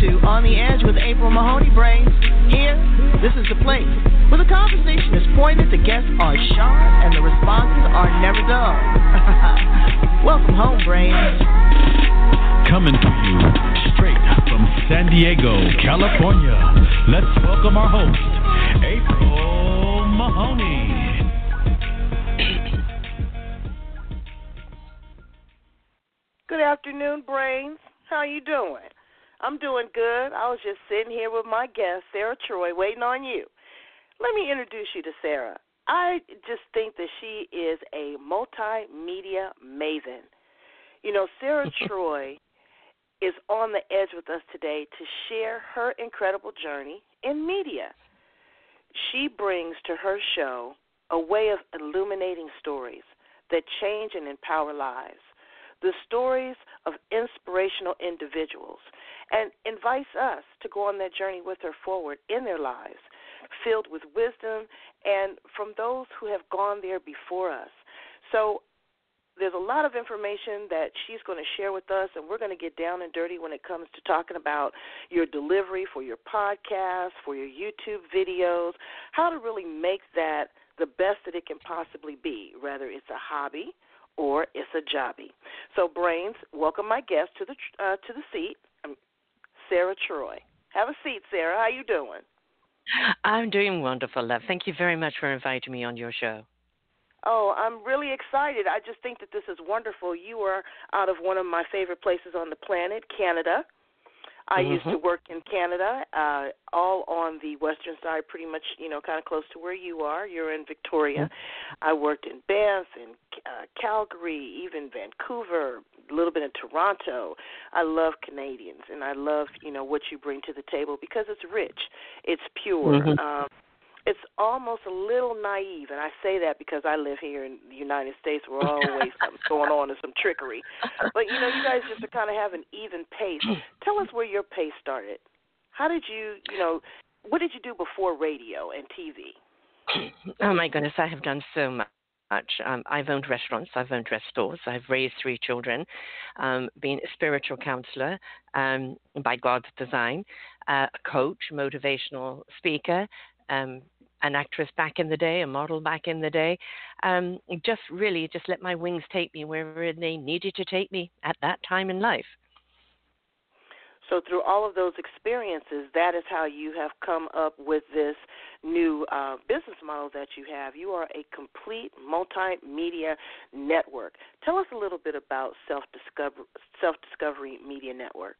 to On the Edge with April Mahoney Brains. Here, this is the place where the conversation is pointed, the guests are sharp, and the responses are never dull. Welcome home, Brains. Coming to you straight from San Diego, California. Let's welcome our host, April Mahoney. Good afternoon, Brains. How you doing? I'm doing good. I was just sitting here with my guest, Sarah Troy, waiting on you. Let me introduce you to Sarah. I just think that she is a multimedia maven. You know, Sarah Troy is on the edge with us today to share her incredible journey in media. She brings to her show a way of illuminating stories that change and empower lives, the stories of inspirational individuals, and invites us to go on that journey with her forward in their lives, filled with wisdom and from those who have gone there before us. So there's a lot of information that she's going to share with us, and we're going to get down and dirty when it comes to talking about your delivery for your podcast, for your YouTube videos, how to really make that the best that it can possibly be, whether it's a hobby or it's a jobby. So, Brains, welcome my guest to the seat, Sarah Troy. Have a seat, Sarah. How you doing? I'm doing wonderful, love. Thank you very much for inviting me on your show. Oh, I'm really excited. I just think that this is wonderful. You are out of one of my favorite places on the planet, Canada. I used to work in Canada, all on the western side, pretty much, kind of close to where you are. You're in Victoria. I worked in Banff, in Calgary, even Vancouver, a little bit in Toronto. I love Canadians, and I love, what you bring to the table because it's rich. It's pure. It's almost a little naive, and I say that because I live here in the United States where always something's going on and some trickery. But, you guys just kind of have an even pace. Tell us where your pace started. How did you, what did you do before radio and TV? Oh, my goodness, I have done so much. I've owned restaurants, I've owned restaurants, I've raised 3 children, been a spiritual counselor by God's design, a coach, motivational speaker, an actress back in the day, a model back in the day, just let my wings take me wherever they needed to take me at that time in life. So through all of those experiences, that is how you have come up with this new business model that you have. You are a complete multimedia network. Tell us a little bit about Self-Discovery Media Network.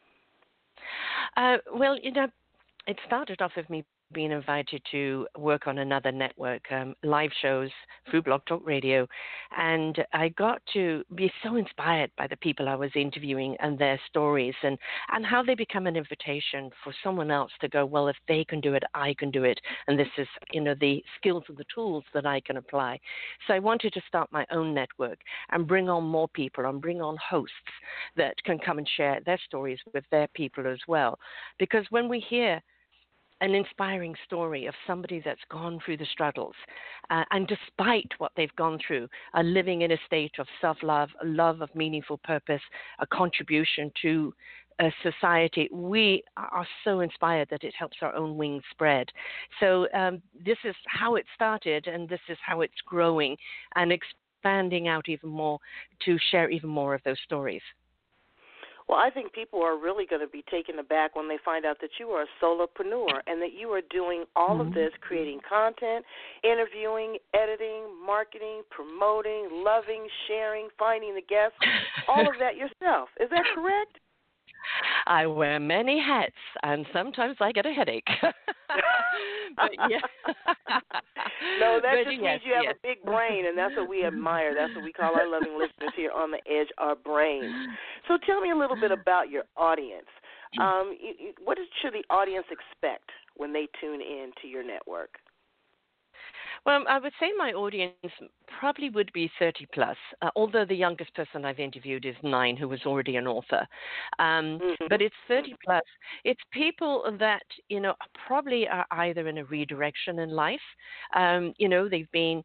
Well, it started off with me being invited to work on another network, live shows through Blog Talk Radio, and I got to be so inspired by the people I was interviewing and their stories and how they become an invitation for someone else to go, well, if they can do it, I can do it, and this is, the skills and the tools that I can apply. So I wanted to start my own network and bring on more people and bring on hosts that can come and share their stories with their people as well, because when we hear an inspiring story of somebody that's gone through the struggles and despite what they've gone through, are living in a state of self-love, a love of meaningful purpose, a contribution to society. We are so inspired that it helps our own wings spread. So this is how it started, and this is how it's growing and expanding out even more to share even more of those stories. Well, I think people are really going to be taken aback when they find out that you are a solopreneur and that you are doing all of this, creating content, interviewing, editing, marketing, promoting, loving, sharing, finding the guests, all of that yourself. Is that correct? I wear many hats, and sometimes I get a headache. But, yeah. No, that just means you have a big brain, and that's what we admire. That's what we call our loving listeners here on The Edge, our brains. So tell me a little bit about your audience. What should the audience expect when they tune in to your network? Well, I would say my audience probably would be 30 plus, although the youngest person I've interviewed is 9, who was already an author. But it's 30 plus. It's people that, probably are either in a redirection in life. They've been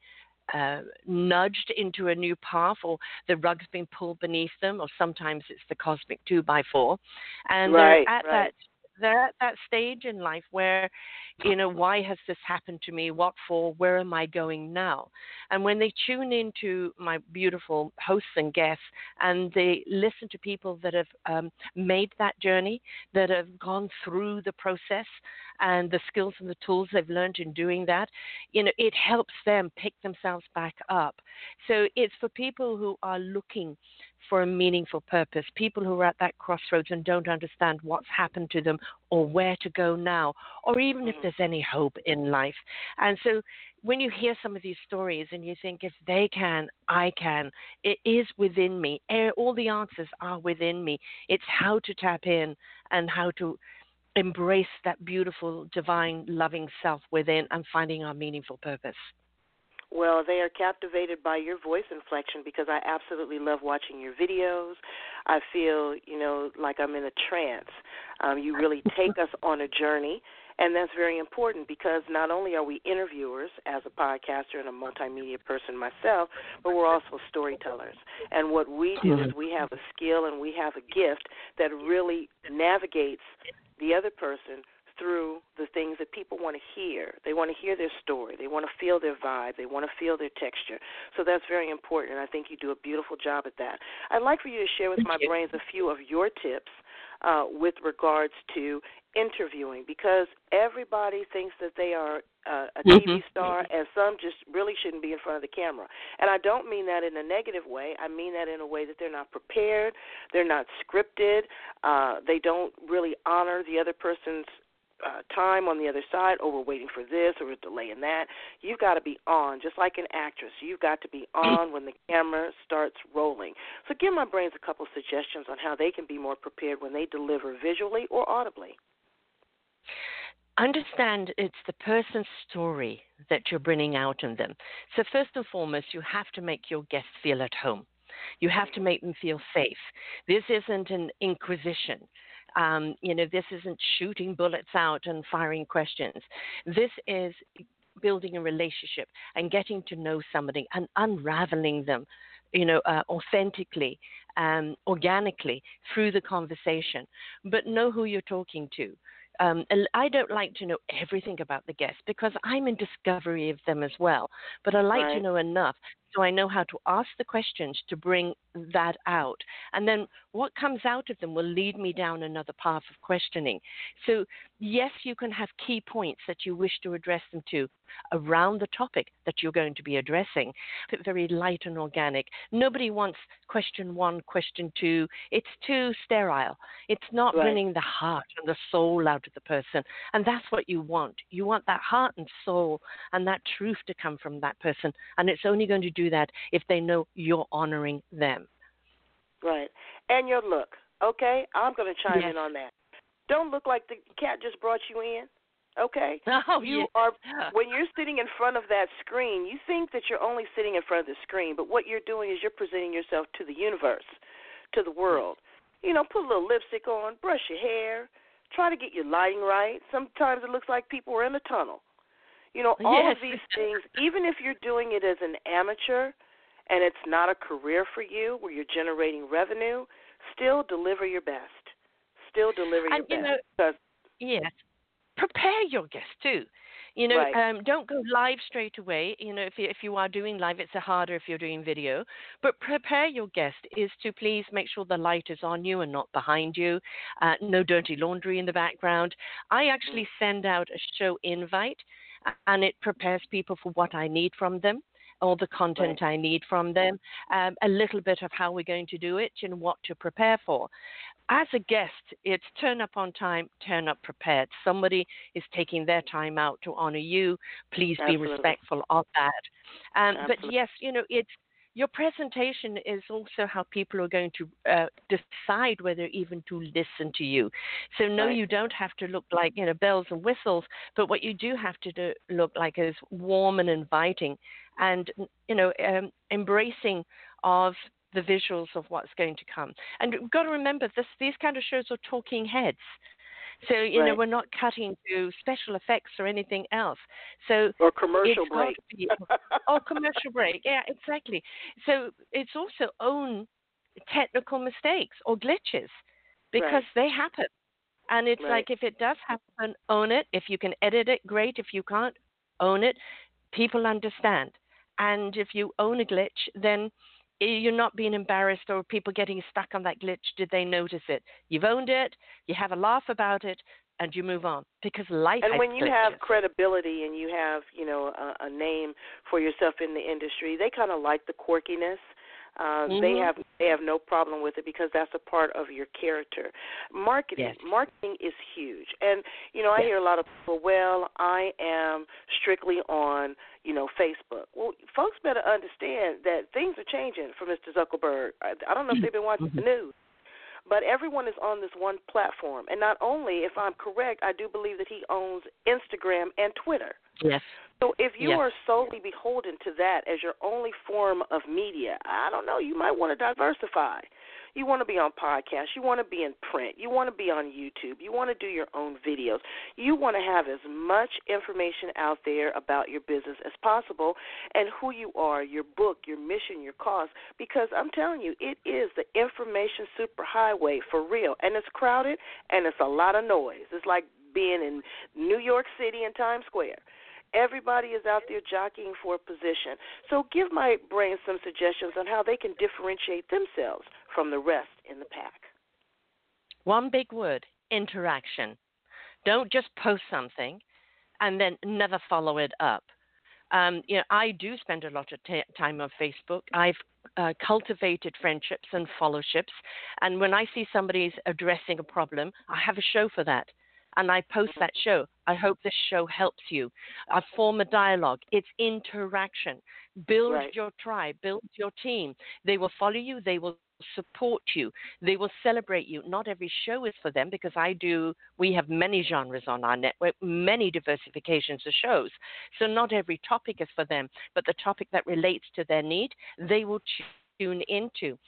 nudged into a new path, or the rug's been pulled beneath them, or sometimes it's the cosmic 2x4, and they're at that stage in life where, why has this happened to me? What for? Where am I going now? And when they tune into my beautiful hosts and guests, and they listen to people that have made that journey, that have gone through the process, and the skills and the tools they've learned in doing that, it helps them pick themselves back up. So it's for people who are looking for a meaningful purpose, people who are at that crossroads and don't understand what's happened to them or where to go now, or even if there's any hope in life. And so when you hear some of these stories and you think, if they can, I can, it is within me. All the answers are within me. It's how to tap in and how to embrace that beautiful, divine, loving self within and finding our meaningful purpose. Well, they are captivated by your voice inflection because I absolutely love watching your videos. I feel, like I'm in a trance. You really take us on a journey, and that's very important because not only are we interviewers as a podcaster and a multimedia person myself, but we're also storytellers. And what we do is we have a skill and we have a gift that really navigates the other person through the things that people want to hear. They want to hear their story. They want to feel their vibe. They want to feel their texture. So that's very important, and I think you do a beautiful job at that. I'd like for you to share with my brains a few of your tips with regards to interviewing, because everybody thinks that they are a TV star, and some just really shouldn't be in front of the camera. And I don't mean that in a negative way. I mean that in a way that they're not prepared, they're not scripted, they don't really honor the other person's time on the other side. Oh, we're waiting for this, or we're delaying that. You've got to be on, just like an actress. You've got to be on when the camera starts rolling. So give my brains a couple suggestions on how they can be more prepared when they deliver visually or audibly. Understand it's the person's story that you're bringing out in them. So first and foremost, you have to make your guests feel at home. You have to make them feel safe. This isn't an inquisition. This isn't shooting bullets out and firing questions. This is building a relationship and getting to know somebody and unraveling them, authentically, organically through the conversation. But know who you're talking to. I don't like to know everything about the guest because I'm in discovery of them as well. But I like to know enough so I know how to ask the questions to bring that out. And then what comes out of them will lead me down another path of questioning. So, yes, you can have key points that you wish to address them to around the topic that you're going to be addressing. But very light and organic. Nobody wants question 1, question 2. It's too sterile. It's not bringing the heart and the soul out of the person. And that's what you want. You want that heart and soul and that truth to come from that person. And it's only going to do that if they know you're honoring them. Right. And your look, okay? I'm going to chime in on that. Don't look like the cat just brought you in, okay? Oh, when you're sitting in front of that screen, you think that you're only sitting in front of the screen, but what you're doing is you're presenting yourself to the universe, to the world. Put a little lipstick on, brush your hair, try to get your lighting right. Sometimes it looks like people are in a tunnel. All of these things, even if you're doing it as an amateur and it's not a career for you where you're generating revenue, still deliver your best. Still deliver your best. Yes. Prepare your guests too. Don't go live straight away. If you are doing live, it's harder if you're doing video. But prepare your guest is to please make sure the light is on you and not behind you. No dirty laundry in the background. I actually send out a show invite, and it prepares people for what I need from them, all the content I need from them, a little bit of how we're going to do it and what to prepare for. As a guest, it's turn up on time, turn up prepared. Somebody is taking their time out to honor you. Please be respectful of that. But yes, it's your presentation is also how people are going to decide whether even to listen to you. So no, you don't have to look like, bells and whistles, but what you do have to look like is warm and inviting and, embracing of the visuals of what's going to come. And we've got to remember these kind of shows are talking heads. So, we're not cutting to special effects or anything else. So or commercial break. Or commercial break. Yeah, exactly. So it's also own technical mistakes or glitches because they happen. And it's like, if it does happen, own it. If you can edit it, great. If you can't, own it. People understand. And if you own a glitch, then you're not being embarrassed or people getting stuck on that glitch. Did they notice it? You've owned it. You have a laugh about it, and you move on because life has glitches. And when you have credibility and you have, a name for yourself in the industry, they kind of like the quirkiness. They have no problem with it because that's a part of your character. Marketing is huge. And, I hear a lot of people, well, I am strictly on, Facebook. Well, folks better understand that things are changing for Mr. Zuckerberg. I don't know if they've been watching the news. But everyone is on this one platform. And not only, if I'm correct, I do believe that he owns Instagram and Twitter. Yes. So if you are solely beholden to that as your only form of media, I don't know, you might want to diversify. You want to be on podcasts. You want to be in print. You want to be on YouTube. You want to do your own videos. You want to have as much information out there about your business as possible and who you are, your book, your mission, your cause, because I'm telling you, it is the information superhighway for real, and it's crowded, and it's a lot of noise. It's like being in New York City and Times Square. Everybody is out there jockeying for a position. So give my brain some suggestions on how they can differentiate themselves from the rest in the pack. One big word, interaction. Don't just post something and then never follow it up. I do spend a lot of time on Facebook. I've cultivated friendships and fellowships. And when I see somebody's addressing a problem, I have a show for that. And I post that show. I hope this show helps you. I form a dialogue. It's interaction. Build your tribe. Build your team. They will follow you. They will support you. They will celebrate you. Not every show is for them because we have many genres on our network, many diversifications of shows. So not every topic is for them, but the topic that relates to their need, they will tune into.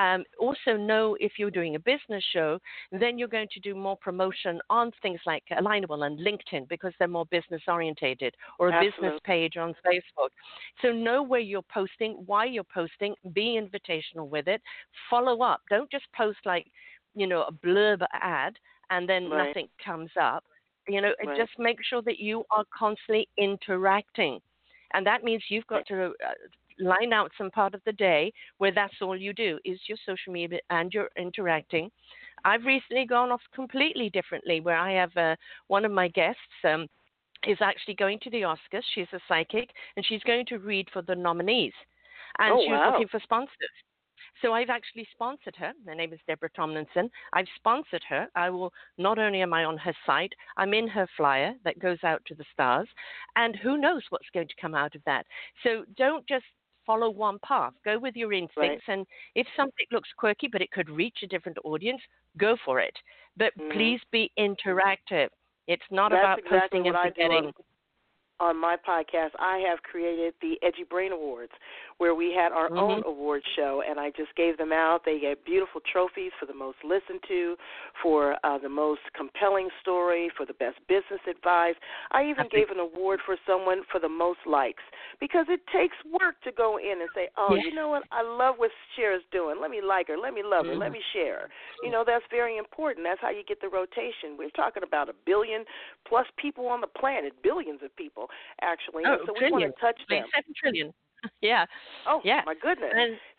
Also know if you're doing a business show, then you're going to do more promotion on things like Alignable and LinkedIn because they're more business orientated, or a business page on Facebook. So know where you're posting, why you're posting, be invitational with it, follow up. Don't just post like, a blurb ad and then nothing comes up. Just make sure that you are constantly interacting. And that means you've got to line out some part of the day where that's all you do is your social media and you're interacting. I've recently gone off completely differently where I have one of my guests is actually going to the Oscars. She's a psychic and she's going to read for the nominees. And she was looking for sponsors. So I've actually sponsored her. Her name is Deborah Tomlinson. I've sponsored her. Not only am I on her site, I'm in her flyer that goes out to the stars. And who knows what's going to come out of that. So don't just follow one path. Go with your instincts. And if something looks quirky, but it could reach a different audience, go for it. But please be interactive. It's not about posting and forgetting. On my podcast, I have created the Edgy Brain Awards, where we had our own award show, and I just gave them out. They get beautiful trophies for the most listened to, for the most compelling story, for the best business advice. I even gave an award for someone for the most likes, because it takes work to go in and say, you know what, I love what Cher's doing. Let me like her. Let me love her. Let me share her. That's very important. That's how you get the rotation. We're talking about 1 billion plus people on the planet, billions of people. Actually, so we want to touch them. 7 trillion. Yeah. Oh, yeah. My goodness.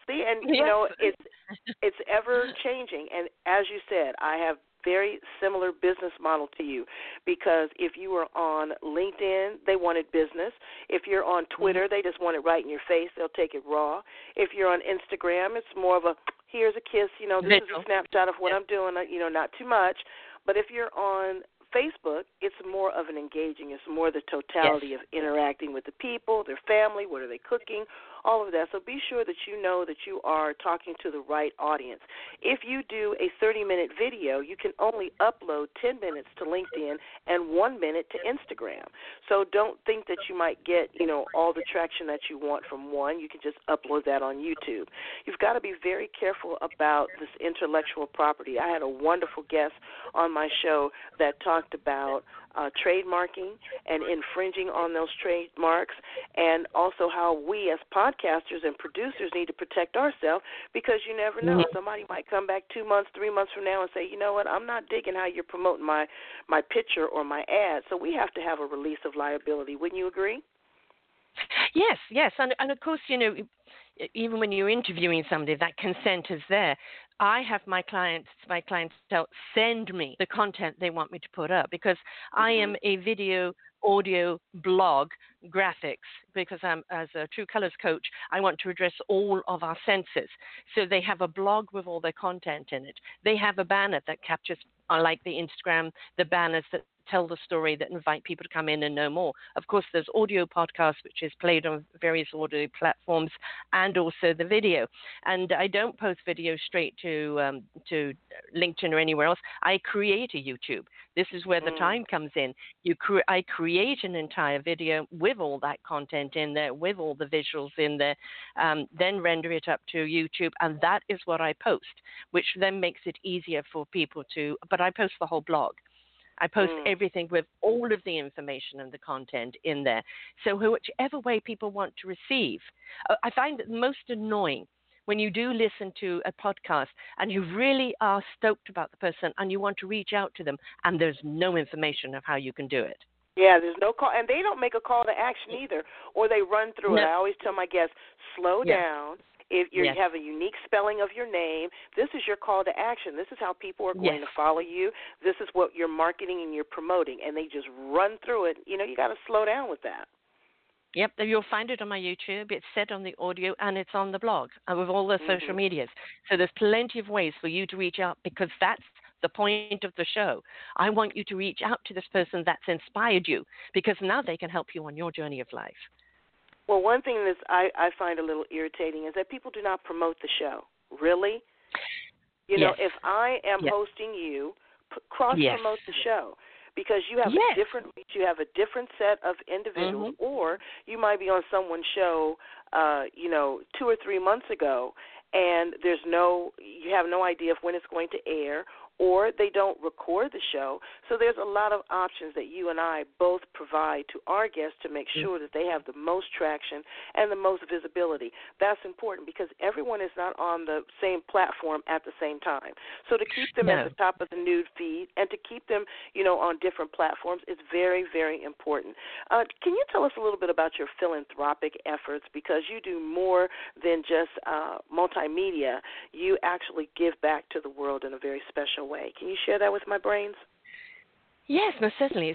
It's ever changing. And as you said, I have very similar business model to you, because if you are on LinkedIn, they wanted business. If you're on Twitter, they just want it right in your face. They'll take it raw. If you're on Instagram, it's more of a, here's a kiss, this is a snapshot of what I'm doing, not too much. But if you're on Facebook, it's more of an engaging. It's more the totality of interacting with the people, their family, what are they cooking, all of that. So be sure that you know that you are talking to the right audience. If you do a 30-minute video, you can only upload 10 minutes to LinkedIn and 1 minute to Instagram. So don't think that you might get, all the traction that you want from one. You can just upload that on YouTube. You've got to be very careful about this intellectual property. I had a wonderful guest on my show that talked about trademarking and infringing on those trademarks, and also how we as podcasters and producers need to protect ourselves, because you never know. Somebody might come back 2 months, 3 months from now and say, you know what, I'm not digging how you're promoting my picture or my ad. So we have to have a release of liability. Wouldn't you agree? Yes. And of course, even when you're interviewing somebody, that consent is there. I have my clients send me the content they want me to put up, because I am a video, audio, blog, graphics, because I'm, as a True Colors coach, I want to address all of our senses. So they have a blog with all their content in it. They have a banner that captures, like the Instagram, the banners that tell the story, that invite people to come in and know more. Of course, there's audio podcasts, which is played on various audio platforms, and also the video. And I don't post video straight to LinkedIn or anywhere else. I create a YouTube. This is where the time comes in. I create an entire video with all that content in there, with all the visuals in there, then render it up to YouTube, and that is what I post, which then makes it easier for people to, but I post the whole blog. I post everything with all of the information and the content in there. So whichever way people want to receive. I find it most annoying when you do listen to a podcast and you really are stoked about the person and you want to reach out to them, and there's no information of how you can do it. Yeah, there's no call, and they don't make a call to action either, or they run through it. I always tell my guests, slow down. If you have a unique spelling of your name, this is your call to action. This is how people are going to follow you. This is what you're marketing and you're promoting, and they just run through it. You got to slow down with that. Yep, you'll find it on my YouTube. It's set on the audio, and it's on the blog with all the social medias. So there's plenty of ways for you to reach out, because that's the point of the show. I want you to reach out to this person that's inspired you, because now they can help you on your journey of life. Well, one thing that I find a little irritating is that people do not promote the show. Really? If I am hosting you, cross-promote the show, because you have a different reach, you have a different set of individuals, or you might be on someone's show, 2 or 3 months ago, and you have no idea of when it's going to air, or they don't record the show. So there's a lot of options that you and I both provide to our guests to make sure that they have the most traction and the most visibility. That's important, because everyone is not on the same platform at the same time. So to keep them at the top of the news feed and to keep them, on different platforms is very, very important. Can you tell us a little bit about your philanthropic efforts? Because you do more than just multimedia. You actually give back to the world in a very special way. Can you share that with my brains? Yes, most certainly.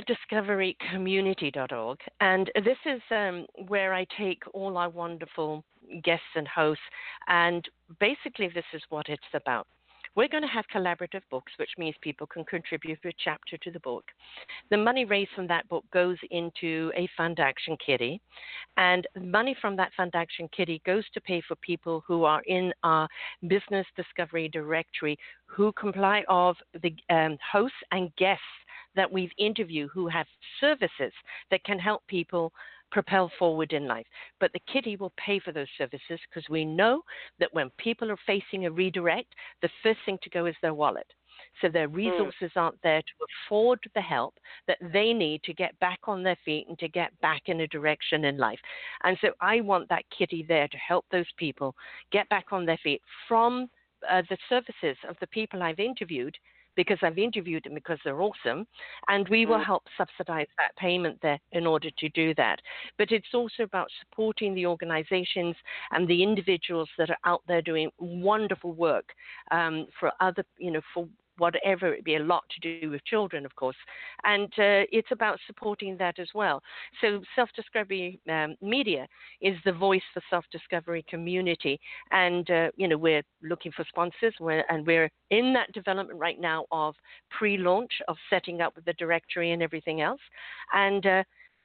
selfdiscoverycommunity.org. And this is where I take all our wonderful guests and hosts, and basically this is what it's about. We're going to have collaborative books, which means people can contribute a chapter to the book. The money raised from that book goes into a fund action kitty, and money from that fund action kitty goes to pay for people who are in our business discovery directory, who comply of the hosts and guests that we've interviewed who have services that can help people propel forward in life. But the kitty will pay for those services, because we know that when people are facing a redirect, the first thing to go is their wallet. So their resources aren't there to afford the help that they need to get back on their feet and to get back in a direction in life. And so I want that kitty there to help those people get back on their feet from the services of the people I've interviewed, because I've interviewed them because they're awesome, and we will help subsidize that payment there in order to do that. But it's also about supporting the organizations and the individuals that are out there doing wonderful work for other, for whatever. It'd be a lot to do with children, of course, and it's about supporting that as well. So Self-Discovery Media is the voice for Self-Discovery Community, and we're looking for sponsors, and we're in that development right now of pre-launch, of setting up the directory and everything else, and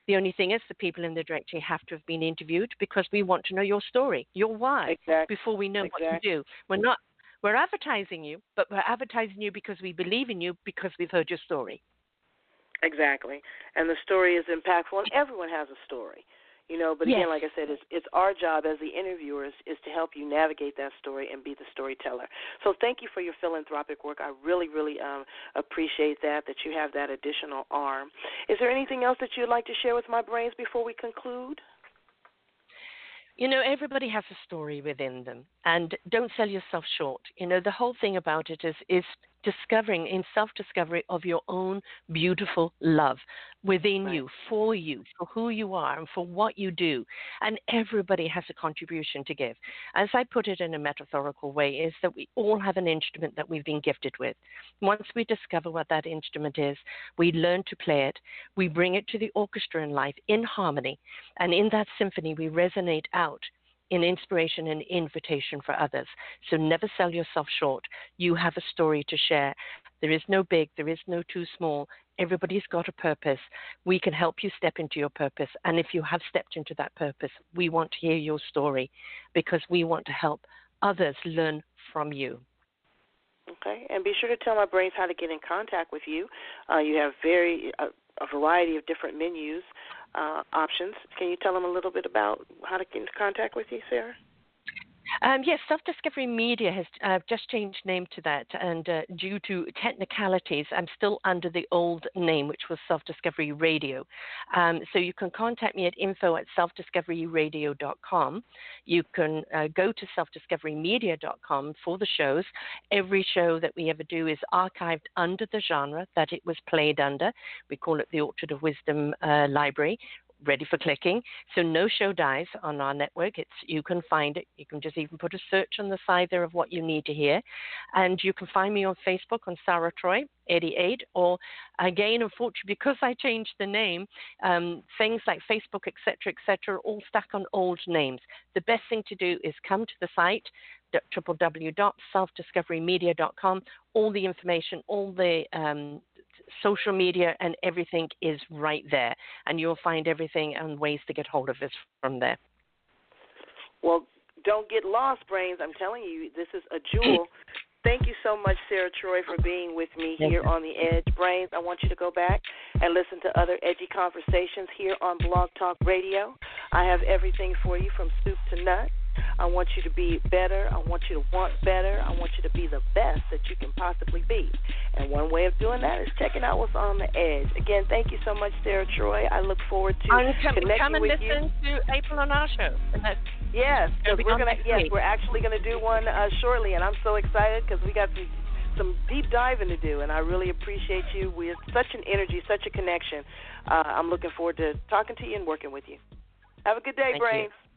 The only thing is the people in the directory have to have been interviewed because we want to know your story, your why, before we know what to do. We're advertising you, but we're advertising you because we believe in you because we've heard your story. Exactly. And the story is impactful, and everyone has a story. But again, like I said, it's our job as the interviewers is to help you navigate that story and be the storyteller. So thank you for your philanthropic work. I really, really appreciate that you have that additional arm. Is there anything else that you'd like to share with my brains before we conclude? Everybody has a story within them, and don't sell yourself short. The whole thing about it is discovering, in self-discovery of your own beautiful love within you, for who you are and for what you do. And everybody has a contribution to give. As I put it in a metaphorical way, is that we all have an instrument that we've been gifted with. Once we discover what that instrument is, we learn to play it. We bring it to the orchestra in life in harmony. And in that symphony, we resonate out in inspiration and invitation for others. So never sell yourself short. You have a story to share. There is no big, there is no too small. Everybody's got a purpose. We can help you step into your purpose. And if you have stepped into that purpose, we want to hear your story because we want to help others learn from you. Okay, and be sure to tell my brains how to get in contact with you. You have a variety of different menus, options. Can you tell them a little bit about how to get in contact with you, Sarah? Yes, Self-Discovery Media has just changed name to that, and due to technicalities, I'm still under the old name, which was Self-Discovery Radio. So you can contact me at info@selfdiscoveryradio.com. You can go to selfdiscoverymedia.com for the shows. Every show that we ever do is archived under the genre that it was played under. We call it the Orchard of Wisdom Library. Ready for clicking. So no show dies on our network. You can find it. You can just even put a search on the side there of what you need to hear. And you can find me on Facebook on Sarah Troy 88, or again, unfortunately, because I changed the name, things like Facebook, etc., all stack on old names. The best thing to do is come to the site, www.selfdiscoverymedia.com. All the information, all the social media and everything is right there, and you'll find everything and ways to get hold of us from there. Well, don't get lost, brains. I'm telling you, this is a jewel. Thank you so much, Sarah Troy, for being with me here on The Edge. Brains, I want you to go back and listen to other edgy conversations here on Blog Talk Radio. I have everything for you from soup to nuts. I want you to be better. I want you to want better. I want you to be the best that you can possibly be. And one way of doing that is checking out what's on The Edge. Again, thank you so much, Sarah Troy. I look forward to connecting with you. Come and listen to April on our show. Yes, we're actually going to do one shortly, and I'm so excited because we got some deep diving to do, and I really appreciate you. We're such an energy, such a connection. I'm looking forward to talking to you and working with you. Have a good day, Thank brains. You.